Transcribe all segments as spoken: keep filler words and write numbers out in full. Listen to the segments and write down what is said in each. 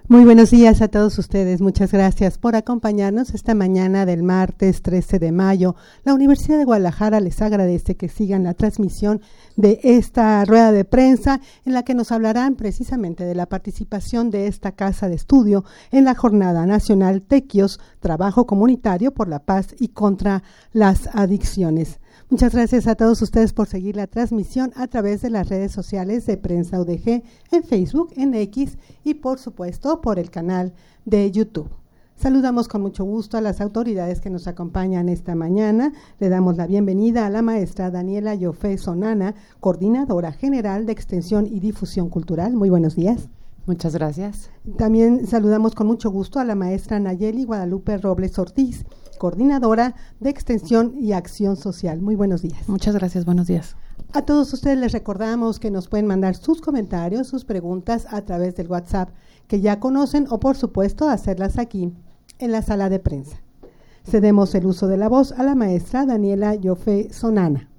Muy buenos días a todos ustedes. Muchas gracias por acompañarnos esta mañana del martes trece de mayo. La Universidad de Guadalajara les agradece que sigan la transmisión de esta rueda de prensa en la que nos hablarán precisamente de la participación de esta casa de estudio en la Jornada Nacional Tequios, Trabajo Comunitario por la Paz y contra las Adicciones. Muchas gracias a todos ustedes por seguir la transmisión a través de las redes sociales de Prensa U D G, en Facebook, en X y por supuesto por el canal de YouTube. Saludamos con mucho gusto a las autoridades que nos acompañan esta mañana. Le damos la bienvenida a la maestra Daniela Yofé Sonana, coordinadora general de Extensión y Difusión Cultural. Muy buenos días. Muchas gracias. También saludamos con mucho gusto a la maestra Nayeli Guadalupe Robles Ortiz, coordinadora de Extensión y Acción Social. Muy buenos días. Muchas gracias, buenos días. A todos ustedes les recordamos que nos pueden mandar sus comentarios, sus preguntas a través del WhatsApp que ya conocen o por supuesto hacerlas aquí en la sala de prensa. Cedemos el uso de la voz a la maestra Daniela Yofé Sonana.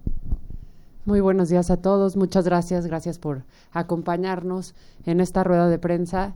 Muy buenos días a todos, muchas gracias, gracias por acompañarnos en esta rueda de prensa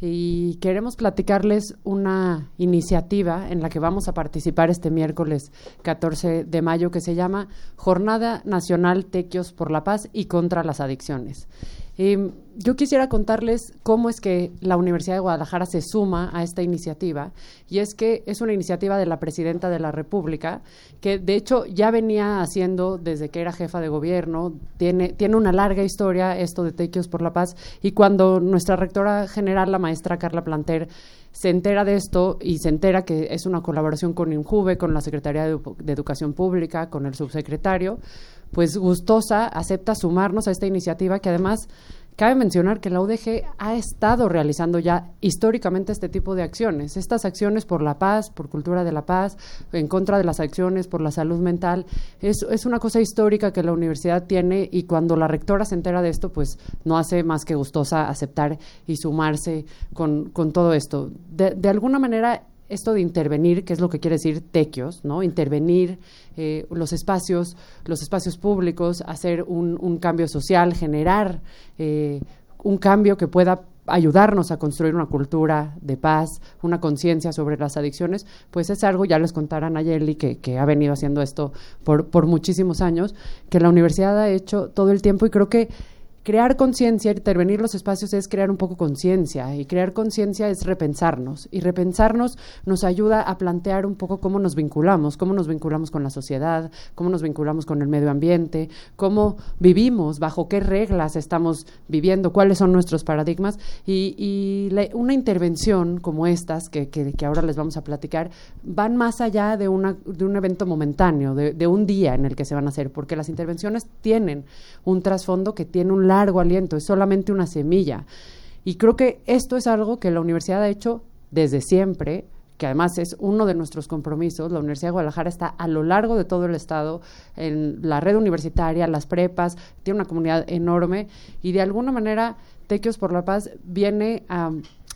y queremos platicarles una iniciativa en la que vamos a participar este miércoles catorce de mayo que se llama Jornada Nacional Tequios por la Paz y contra las Adicciones. Eh, yo quisiera contarles cómo es que la Universidad de Guadalajara se suma a esta iniciativa, y es que es una iniciativa de la Presidenta de la República, que de hecho ya venía haciendo desde que era jefa de gobierno, tiene, tiene una larga historia esto de Tequios por la Paz, y cuando nuestra rectora general, la maestra Carla Planter, se entera de esto y se entera que es una colaboración con INJUVE, con la Secretaría de, de Educación Pública, con el subsecretario, pues gustosa acepta sumarnos a esta iniciativa que además cabe mencionar que la U D G ha estado realizando ya históricamente este tipo de acciones, estas acciones por la paz, por cultura de la paz, en contra de las acciones por la salud mental, es, es una cosa histórica que la universidad tiene y cuando la rectora se entera de esto, pues no hace más que gustosa aceptar y sumarse con, con todo esto. De, de alguna manera, esto de intervenir, que es lo que quiere decir tequios, ¿no? Intervenir eh, los espacios, los espacios públicos, hacer un, un cambio social, generar eh, un cambio que pueda ayudarnos a construir una cultura de paz, una conciencia sobre las adicciones, pues es algo, ya les contará Nayeli, que, que ha venido haciendo esto por, por muchísimos años, que la universidad ha hecho todo el tiempo y creo que crear conciencia, intervenir los espacios es crear un poco conciencia y crear conciencia es repensarnos y repensarnos nos ayuda a plantear un poco cómo nos vinculamos, cómo nos vinculamos con la sociedad, cómo nos vinculamos con el medio ambiente, cómo vivimos, bajo qué reglas estamos viviendo, cuáles son nuestros paradigmas y, y la, una intervención como estas que, que, que ahora les vamos a platicar van más allá de, una, de un evento momentáneo, de, de un día en el que se van a hacer, porque las intervenciones tienen un trasfondo que tiene un largo aliento, es solamente una semilla. Y creo que esto es algo que la universidad ha hecho desde siempre, que además es uno de nuestros compromisos. La Universidad de Guadalajara está a lo largo de todo el estado, en la red universitaria, las prepas, tiene una comunidad enorme y de alguna manera Tequios por la Paz viene a,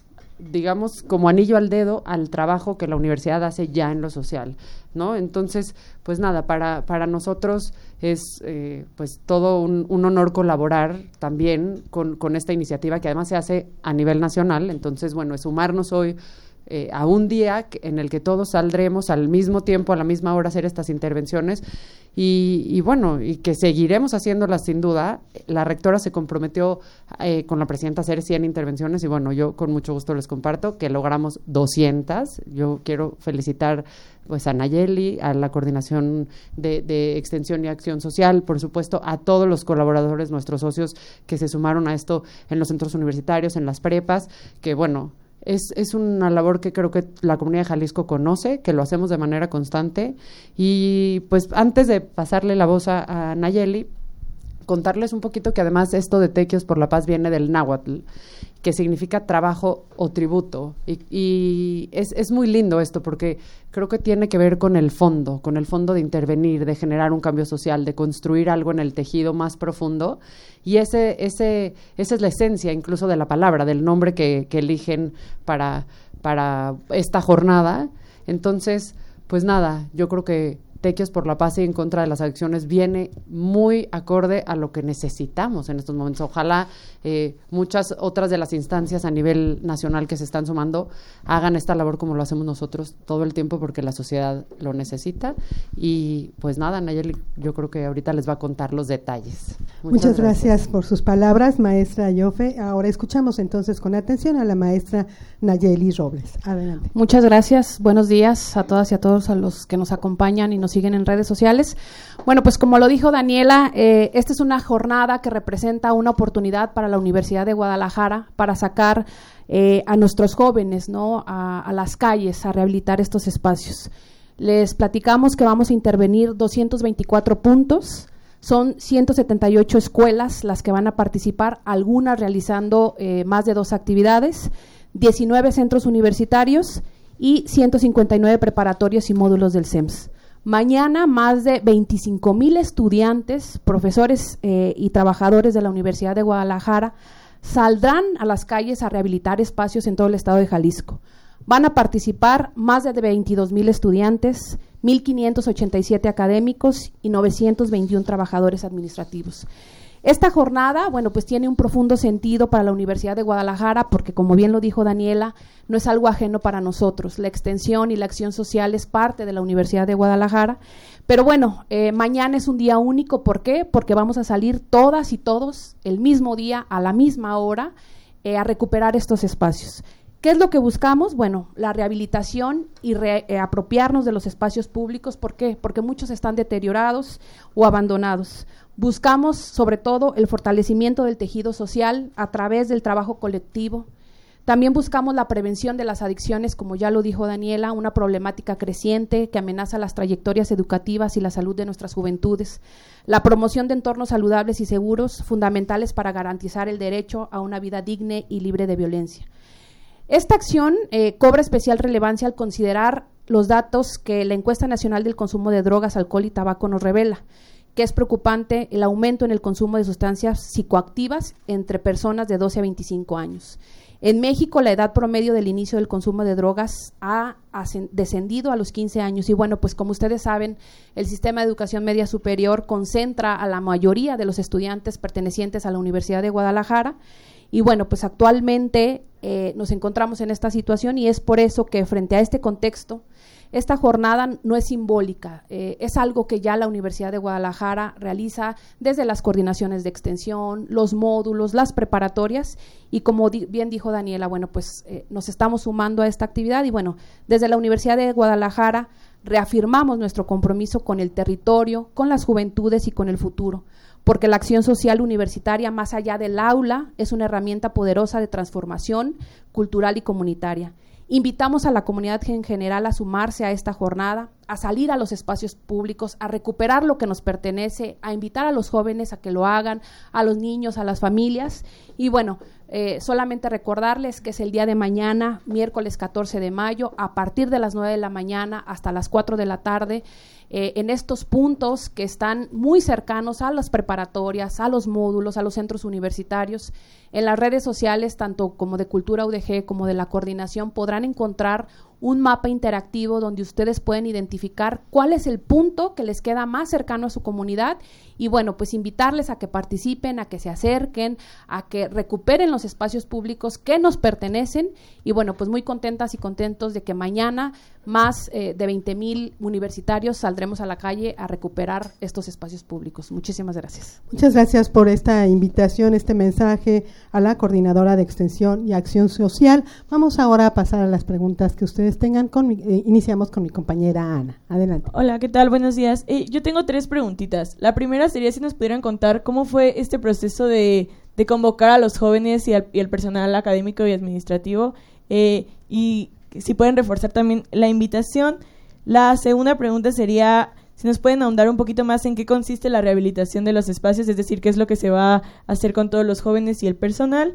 digamos, como anillo al dedo al trabajo que la universidad hace ya en lo social, ¿no? Entonces, pues nada, para, para nosotros es eh, pues todo un, un honor colaborar también con, con esta iniciativa que además se hace a nivel nacional. Entonces, bueno, es sumarnos hoy Eh, a un día en el que todos saldremos al mismo tiempo, a la misma hora, a hacer estas intervenciones y, y bueno, y que seguiremos haciéndolas sin duda. La rectora se comprometió eh, con la presidenta a hacer cien intervenciones y bueno, yo con mucho gusto les comparto que logramos doscientas. Yo quiero felicitar pues a Nayeli, a la coordinación de, de Extensión y Acción Social, por supuesto a todos los colaboradores, nuestros socios que se sumaron a esto en los centros universitarios, en las prepas, que bueno, Es, es una labor que creo que la comunidad de Jalisco conoce, que lo hacemos de manera constante y pues antes de pasarle la voz a, a Nayeli, contarles un poquito que además esto de Tequios por la Paz viene del náhuatl, que significa trabajo o tributo y, y es, es muy lindo esto porque creo que tiene que ver con el fondo, con el fondo de intervenir, de generar un cambio social, de construir algo en el tejido más profundo y ese, ese, esa es la esencia incluso de la palabra, del nombre que, que eligen para, para esta jornada. Entonces, pues nada, yo creo que Tequios por la Paz y en contra de las adicciones viene muy acorde a lo que necesitamos en estos momentos. Ojalá eh, muchas otras de las instancias a nivel nacional que se están sumando hagan esta labor como lo hacemos nosotros todo el tiempo, porque la sociedad lo necesita. Y pues nada, Nayeli, yo creo que ahorita les va a contar los detalles. Muchas, Muchas gracias. gracias por sus palabras, maestra Yofe. Ahora escuchamos entonces con atención a la maestra Nayeli Robles. Adelante. Muchas gracias. Buenos días a todas y a todos a los que nos acompañan y nos siguen en redes sociales. Bueno, pues como lo dijo Daniela, eh, esta es una jornada que representa una oportunidad para la Universidad de Guadalajara para sacar eh, a nuestros jóvenes, ¿no?, a, a las calles, a rehabilitar estos espacios. Les platicamos que vamos a intervenir doscientos veinticuatro puntos, son ciento setenta y ocho escuelas las que van a participar, algunas realizando eh, más de dos actividades, diecinueve centros universitarios y ciento cincuenta y nueve preparatorios y módulos del C E M S. Mañana más de veinticinco mil estudiantes, profesores eh, y trabajadores de la Universidad de Guadalajara saldrán a las calles a rehabilitar espacios en todo el estado de Jalisco. Van a participar más de veintidós mil estudiantes, mil quinientos ochenta y siete académicos y novecientos veintiuno trabajadores administrativos. Esta jornada, bueno, pues tiene un profundo sentido para la Universidad de Guadalajara porque, como bien lo dijo Daniela, no es algo ajeno para nosotros. La extensión y la acción social es parte de la Universidad de Guadalajara, pero bueno, eh, mañana es un día único. ¿Por qué? Porque vamos a salir todas y todos el mismo día, a la misma hora, eh, a recuperar estos espacios. ¿Qué es lo que buscamos? Bueno, la rehabilitación y re, eh, apropiarnos de los espacios públicos. ¿Por qué? Porque muchos están deteriorados o abandonados. Buscamos, sobre todo, el fortalecimiento del tejido social a través del trabajo colectivo. También buscamos la prevención de las adicciones, como ya lo dijo Daniela, una problemática creciente que amenaza las trayectorias educativas y la salud de nuestras juventudes. La promoción de entornos saludables y seguros, fundamentales para garantizar el derecho a una vida digna y libre de violencia. Esta acción eh, cobra especial relevancia al considerar los datos que la Encuesta Nacional del Consumo de Drogas, Alcohol y Tabaco nos revela, que es preocupante el aumento en el consumo de sustancias psicoactivas entre personas de doce a veinticinco años. En México, la edad promedio del inicio del consumo de drogas ha descendido a los quince años y bueno, pues como ustedes saben, el sistema de educación media superior concentra a la mayoría de los estudiantes pertenecientes a la Universidad de Guadalajara y bueno, pues actualmente eh, nos encontramos en esta situación y es por eso que frente a este contexto, esta jornada no es simbólica, eh, es algo que ya la Universidad de Guadalajara realiza desde las coordinaciones de extensión, los módulos, las preparatorias y como di- bien dijo Daniela, bueno, pues eh, nos estamos sumando a esta actividad y bueno, desde la Universidad de Guadalajara reafirmamos nuestro compromiso con el territorio, con las juventudes y con el futuro, porque la acción social universitaria, más allá del aula, es una herramienta poderosa de transformación cultural y comunitaria. Invitamos a la comunidad en general a sumarse a esta jornada, a salir a los espacios públicos, a recuperar lo que nos pertenece, a invitar a los jóvenes a que lo hagan, a los niños, a las familias. Y bueno, eh, solamente recordarles que es el día de mañana, miércoles catorce de mayo, a partir de las nueve de la mañana hasta las cuatro de la tarde, eh, en estos puntos que están muy cercanos a las preparatorias, a los módulos, a los centros universitarios. En las redes sociales, tanto como de Cultura U D G como de la coordinación, podrán encontrar un mapa interactivo donde ustedes pueden identificar cuál es el punto que les queda más cercano a su comunidad y bueno, pues invitarles a que participen, a que se acerquen, a que recuperen los espacios públicos que nos pertenecen y bueno, pues muy contentas y contentos de que mañana más eh, de veinte mil universitarios saldremos a la calle a recuperar estos espacios públicos. Muchísimas gracias. Muchas gracias por esta invitación, este mensaje a la Coordinadora de Extensión y Acción Social. Vamos ahora a pasar a las preguntas que ustedes tengan. Con mi, eh, iniciamos con mi compañera Ana. Adelante. Hola, ¿qué tal? Buenos días. Eh, yo tengo tres preguntitas. La primera sería si nos pudieran contar cómo fue este proceso de, de convocar a los jóvenes y al, y al personal académico y administrativo eh, y si pueden reforzar también la invitación. La segunda pregunta sería si nos pueden ahondar un poquito más en qué consiste la rehabilitación de los espacios, es decir, qué es lo que se va a hacer con todos los jóvenes y el personal.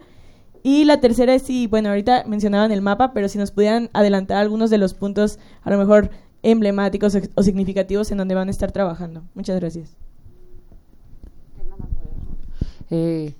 Y la tercera es si, bueno, ahorita mencionaban el mapa, pero si nos pudieran adelantar algunos de los puntos, a lo mejor emblemáticos o, o significativos en donde van a estar trabajando. Muchas gracias. Eh,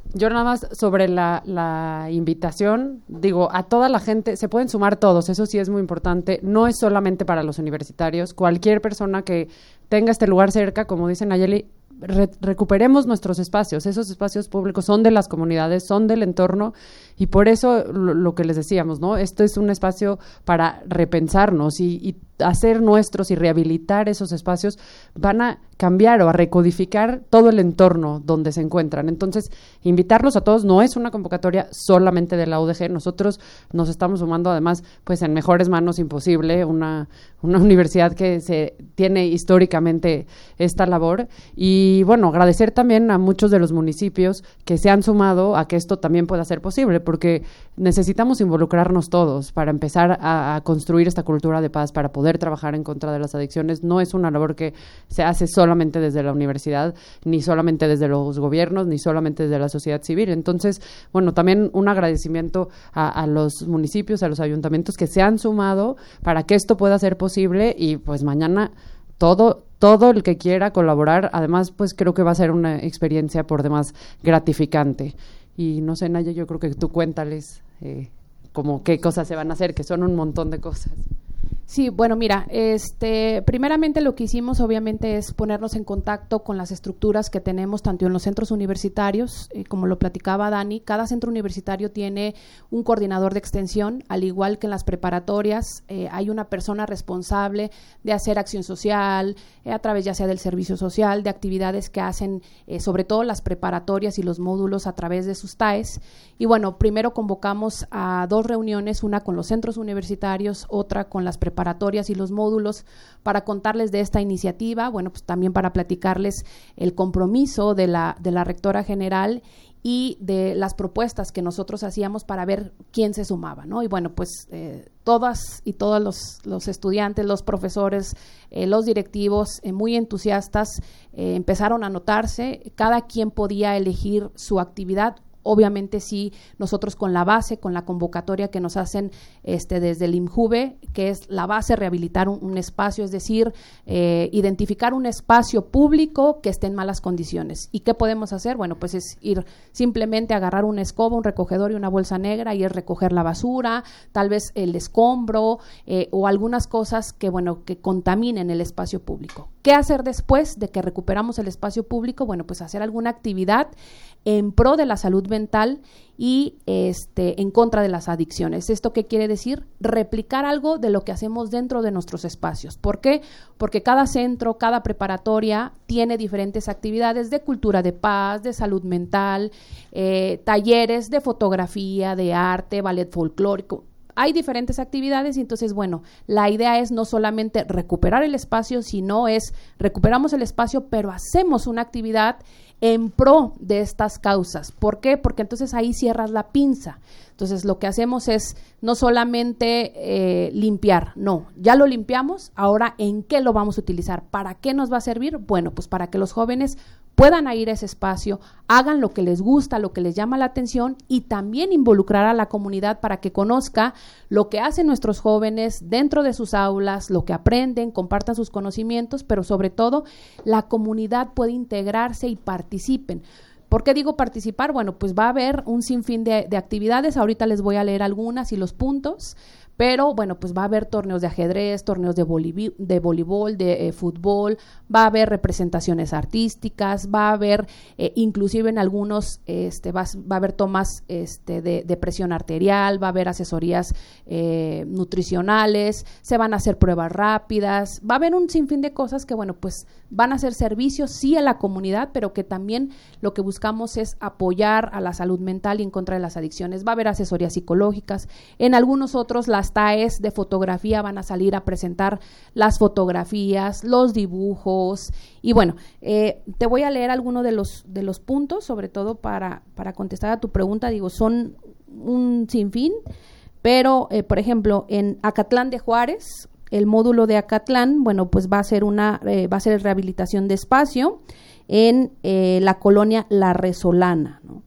Yo nada más sobre la, la invitación, digo, a toda la gente, se pueden sumar todos, eso sí es muy importante, no es solamente para los universitarios, cualquier persona que tenga este lugar cerca, como dice Nayeli, re- recuperemos nuestros espacios, esos espacios públicos son de las comunidades, son del entorno, y por eso lo, lo que les decíamos, ¿no? Esto es un espacio para repensarnos y, y hacer nuestros y rehabilitar esos espacios, van a cambiar o a recodificar todo el entorno donde se encuentran. Entonces, invitarlos a todos, no es una convocatoria solamente de la U D G, nosotros nos estamos sumando además, pues en mejores manos imposible, una, una universidad que se tiene históricamente esta labor, y bueno, agradecer también a muchos de los municipios que se han sumado a que esto también pueda ser posible, porque necesitamos involucrarnos todos para empezar a, a construir esta cultura de paz, para poder trabajar en contra de las adicciones. No es una labor que se hace solamente desde la universidad, ni solamente desde los gobiernos, ni solamente desde la sociedad civil. Entonces, bueno, también un agradecimiento a, a los municipios, a los ayuntamientos que se han sumado para que esto pueda ser posible, y pues mañana todo todo el que quiera colaborar, además, pues creo que va a ser una experiencia por demás gratificante. Y no sé, Naya, yo creo que tú cuéntales eh, como qué cosas se van a hacer, que son un montón de cosas. Sí, bueno, mira, este, primeramente lo que hicimos obviamente es ponernos en contacto con las estructuras que tenemos tanto en los centros universitarios, eh, como lo platicaba Dani, cada centro universitario tiene un coordinador de extensión, al igual que en las preparatorias, eh, hay una persona responsable de hacer acción social, eh, a través ya sea del servicio social, de actividades que hacen, eh, sobre todo las preparatorias y los módulos a través de sus T A Es. Y bueno, primero convocamos a dos reuniones, una con los centros universitarios, otra con las preparatorias y los módulos, para contarles de esta iniciativa, bueno, pues también para platicarles el compromiso de la, de la rectora general y de las propuestas que nosotros hacíamos para ver quién se sumaba, ¿no? Y bueno, pues eh, todas y todos los, los estudiantes, los profesores, eh, los directivos, eh, muy entusiastas, eh, empezaron a anotarse, cada quien podía elegir su actividad. Obviamente sí, nosotros con la base, con la convocatoria que nos hacen este, desde el IMJUVE, que es la base, rehabilitar un, un espacio, es decir, eh, identificar un espacio público que esté en malas condiciones. ¿Y qué podemos hacer? Bueno, pues es ir simplemente a agarrar una escoba, un recogedor y una bolsa negra y es recoger la basura, tal vez el escombro eh, o algunas cosas que, bueno, que contaminen el espacio público. ¿Qué hacer después de que recuperamos el espacio público? Bueno, pues hacer alguna actividad en pro de la salud mental y este, en contra de las adicciones. ¿Esto qué quiere decir? Replicar algo de lo que hacemos dentro de nuestros espacios. ¿Por qué? Porque cada centro, cada preparatoria tiene diferentes actividades de cultura de paz, de salud mental, eh, talleres de fotografía, de arte, ballet folclórico. Hay diferentes actividades y entonces, bueno, la idea es no solamente recuperar el espacio, sino es recuperamos el espacio, pero hacemos una actividad en pro de estas causas. ¿Por qué? Porque entonces ahí cierras la pinza. Entonces lo que hacemos es no solamente eh, limpiar, no, ya lo limpiamos, ahora ¿en qué lo vamos a utilizar? ¿Para qué nos va a servir? Bueno, pues para que los jóvenes puedan ir a ese espacio, hagan lo que les gusta, lo que les llama la atención y también involucrar a la comunidad para que conozca lo que hacen nuestros jóvenes dentro de sus aulas, lo que aprenden, compartan sus conocimientos, pero sobre todo la comunidad puede integrarse y participen. ¿Por qué digo participar? Bueno, pues va a haber un sinfín de, de actividades, ahorita les voy a leer algunas y los puntos, pero bueno, pues va a haber torneos de ajedrez, torneos de, volibi- de voleibol, de eh, fútbol, va a haber representaciones artísticas, va a haber, eh, inclusive en algunos, este, va, va a haber tomas este, de, de presión arterial, va a haber asesorías eh, nutricionales, se van a hacer pruebas rápidas, va a haber un sinfín de cosas que, bueno, pues van a ser servicios, sí, a la comunidad, pero que también lo que buscamos es apoyar a la salud mental y en contra de las adicciones. Va a haber asesorías psicológicas, en algunos otros las T A Es de fotografía van a salir a presentar las fotografías, los dibujos y bueno, eh, te voy a leer algunos de los, de los puntos, sobre todo para, para contestar a tu pregunta, digo, son un sinfín, pero eh, por ejemplo, en Acatlán de Juárez, el módulo de Acatlán, bueno, pues va a ser una, eh, va a ser rehabilitación de espacio en eh, la colonia La Resolana, ¿no?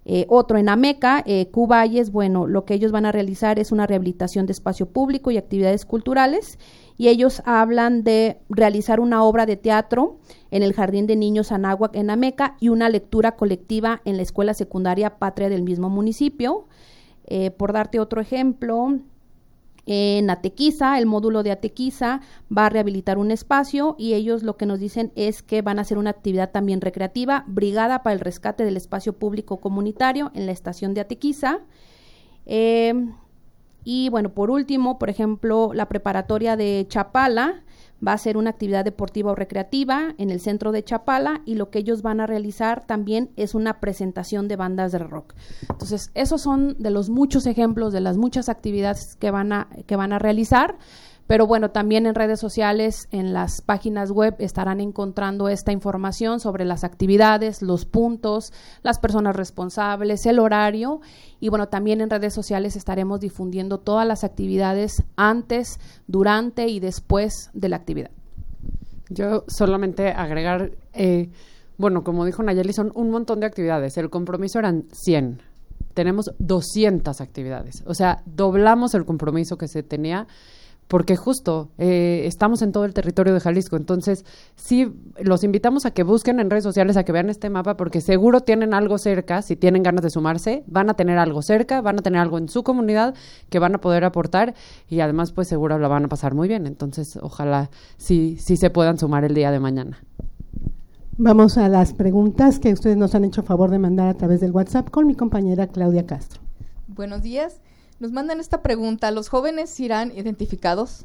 Eh, otro en Ameca, eh, Cuballes, bueno, lo que ellos van a realizar es una rehabilitación de espacio público y actividades culturales, y ellos hablan de realizar una obra de teatro en el Jardín de Niños Anáhuac en Ameca y una lectura colectiva en la escuela secundaria Patria del mismo municipio. Eh, por darte otro ejemplo, en Atequiza, el módulo de Atequiza va a rehabilitar un espacio y ellos lo que nos dicen es que van a hacer una actividad también recreativa, brigada para el rescate del espacio público comunitario en la estación de Atequiza. Eh, y bueno, por último, por ejemplo, la preparatoria de Chapala va a hacer una actividad deportiva o recreativa en el centro de Chapala, y lo que ellos van a realizar también es una presentación de bandas de rock. Entonces, esos son de los muchos ejemplos, de las muchas actividades que van a, que van a realizar. Pero bueno, también en redes sociales, en las páginas web, estarán encontrando esta información sobre las actividades, los puntos, las personas responsables, el horario. Y bueno, también en redes sociales estaremos difundiendo todas las actividades antes, durante y después de la actividad. Yo solamente agregar, eh, bueno, como dijo Nayeli, son un montón de actividades. El compromiso eran cien. Tenemos doscientas actividades. O sea, doblamos el compromiso que se tenía, porque justo eh, estamos en todo el territorio de Jalisco. Entonces, sí, los invitamos a que busquen en redes sociales, a que vean este mapa, porque seguro tienen algo cerca. Si tienen ganas de sumarse, van a tener algo cerca, van a tener algo en su comunidad que van a poder aportar, y además, pues seguro la van a pasar muy bien. Entonces, ojalá sí, sí se puedan sumar el día de mañana. Vamos a las preguntas que ustedes nos han hecho favor de mandar a través del WhatsApp con mi compañera Claudia Castro. Buenos días. Nos mandan esta pregunta: ¿los jóvenes irán identificados?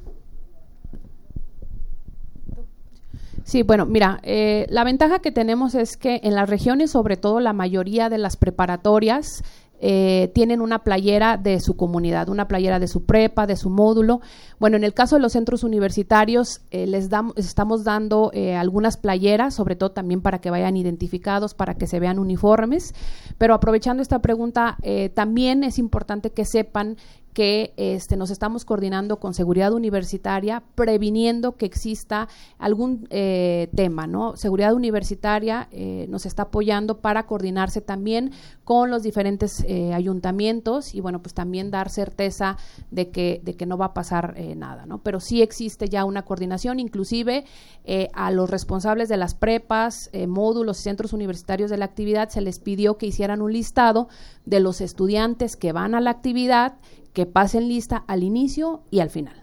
Sí, bueno, mira, eh, la ventaja que tenemos es que en las regiones, sobre todo la mayoría de las preparatorias, eh, tienen una playera de su comunidad, una playera de su prepa, de su módulo. Bueno, en el caso de los centros universitarios, eh, les, damos, les estamos dando eh, algunas playeras, sobre todo también para que vayan identificados, para que se vean uniformes. Pero aprovechando esta pregunta, eh, también es importante que sepan que este, nos estamos coordinando con Seguridad Universitaria, previniendo que exista algún eh, tema, ¿no? Seguridad Universitaria eh, nos está apoyando para coordinarse también con los diferentes eh, ayuntamientos, y bueno, pues también dar certeza de que, de que no va a pasar eh, nada, ¿no? Pero sí existe ya una coordinación, inclusive eh, a los responsables de las prepas, eh, módulos y centros universitarios de la actividad se les pidió que hicieran un listado de los estudiantes que van a la actividad, que pasen lista al inicio y al final.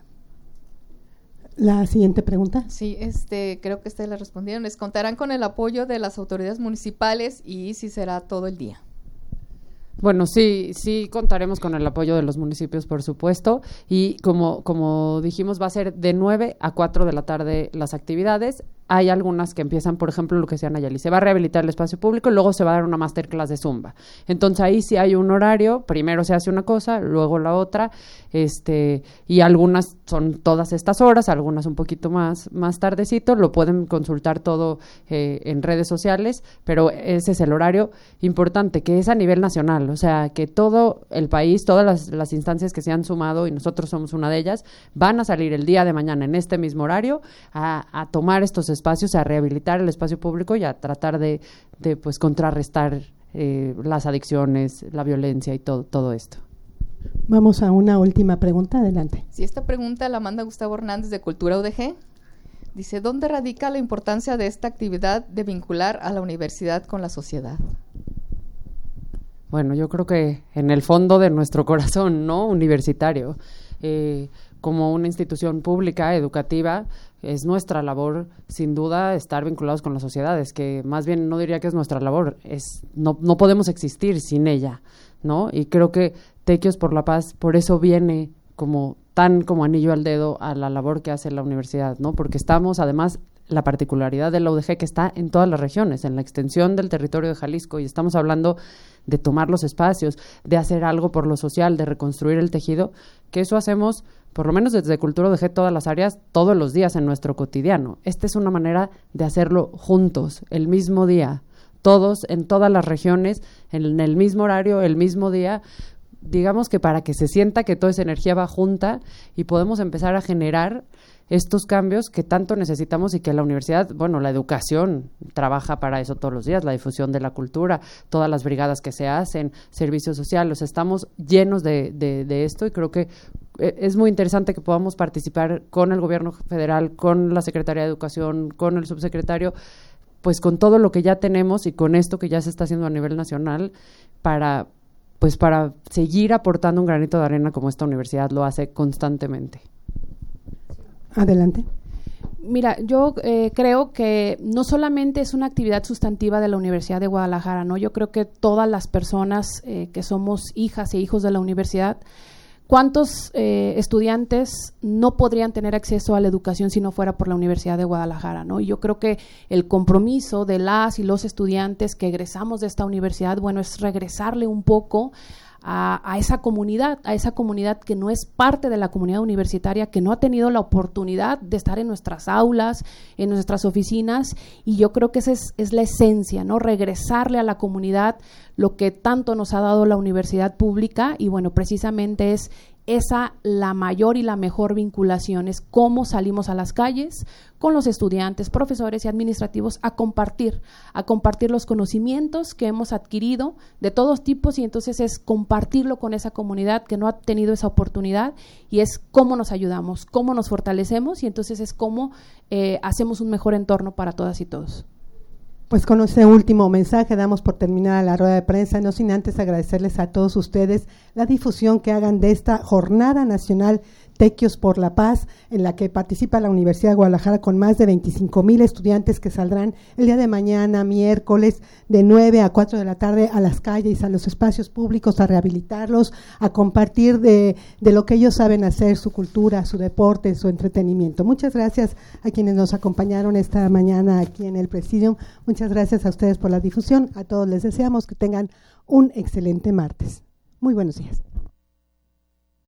La siguiente pregunta. Sí, este, creo que ustedes la respondieron. ¿Les contarán con el apoyo de las autoridades municipales y si será todo el día? Bueno, sí, sí contaremos con el apoyo de los municipios, por supuesto, y como, como dijimos, va a ser de nueve a cuatro de la tarde las actividades. Hay algunas que empiezan, por ejemplo, lo que sea Nayeli, se va a rehabilitar el espacio público y luego se va a dar una masterclass de Zumba. Entonces ahí sí hay un horario, primero se hace una cosa, luego la otra, este, y algunas son todas estas horas, algunas un poquito más, más tardecito, lo pueden consultar todo eh, en redes sociales, pero ese es el horario importante, que es a nivel nacional, o sea, que todo el país, todas las, las instancias que se han sumado, y nosotros somos una de ellas, van a salir el día de mañana en este mismo horario a, a tomar estos espacios, a rehabilitar el espacio público y a tratar de, de pues contrarrestar eh, las adicciones, la violencia y todo, todo esto. Vamos a una última pregunta, adelante. Sí, esta pregunta la manda Gustavo Hernández de Cultura U D G. Dice: ¿dónde radica la importancia de esta actividad de vincular a la universidad con la sociedad? Bueno, yo creo que en el fondo de nuestro corazón, ¿no? Universitario. Eh, como una institución pública, educativa, es nuestra labor, sin duda, estar vinculados con la sociedad. Es que más bien no diría que es nuestra labor, es no, no podemos existir sin ella, ¿no? Y creo que Tequios por la Paz, por eso viene como tan como anillo al dedo a la labor que hace la universidad, ¿no? Porque estamos, además, la particularidad de la U D G que está en todas las regiones, en la extensión del territorio de Jalisco, y estamos hablando de tomar los espacios, de hacer algo por lo social, de reconstruir el tejido, que eso hacemos, por lo menos desde Cultura U D G, todas las áreas, todos los días en nuestro cotidiano. Esta es una manera de hacerlo juntos, el mismo día, todos en todas las regiones, en el mismo horario, el mismo día, digamos que para que se sienta que toda esa energía va junta y podemos empezar a generar estos cambios que tanto necesitamos y que la universidad, bueno, la educación trabaja para eso todos los días, la difusión de la cultura, todas las brigadas que se hacen, servicios sociales, estamos llenos de, de, de esto y creo que es muy interesante que podamos participar con el gobierno federal, con la Secretaría de Educación, con el subsecretario, pues con todo lo que ya tenemos y con esto que ya se está haciendo a nivel nacional para, pues para seguir aportando un granito de arena como esta universidad lo hace constantemente. Adelante. Mira, yo eh, creo que no solamente es una actividad sustantiva de la Universidad de Guadalajara, ¿no? Yo creo que todas las personas eh, que somos hijas e hijos de la universidad, ¿cuántos eh, estudiantes no podrían tener acceso a la educación si no fuera por la Universidad de Guadalajara, ¿no? Y yo creo que el compromiso de las y los estudiantes que egresamos de esta universidad, bueno, es regresarle un poco A, a esa comunidad, a esa comunidad que no es parte de la comunidad universitaria, que no ha tenido la oportunidad de estar en nuestras aulas, en nuestras oficinas, y yo creo que esa es, es la esencia, ¿no? Regresarle a la comunidad lo que tanto nos ha dado la universidad pública, y bueno, precisamente es esa la mayor y la mejor vinculación, es cómo salimos a las calles con los estudiantes, profesores y administrativos a compartir, a compartir los conocimientos que hemos adquirido de todos tipos, y entonces es compartirlo con esa comunidad que no ha tenido esa oportunidad, y es cómo nos ayudamos, cómo nos fortalecemos, y entonces es cómo eh, hacemos un mejor entorno para todas y todos. Pues con este último mensaje damos por terminada la rueda de prensa, no sin antes agradecerles a todos ustedes la difusión que hagan de esta Jornada Nacional Tequios por la Paz, en la que participa la Universidad de Guadalajara con más de veinticinco mil estudiantes que saldrán el día de mañana, miércoles, de nueve a cuatro de la tarde a las calles, a los espacios públicos, a rehabilitarlos, a compartir de, de lo que ellos saben hacer, su cultura, su deporte, su entretenimiento. Muchas gracias a quienes nos acompañaron esta mañana aquí en el Presidium. Muchas gracias a ustedes por la difusión. A todos les deseamos que tengan un excelente martes. Muy buenos días.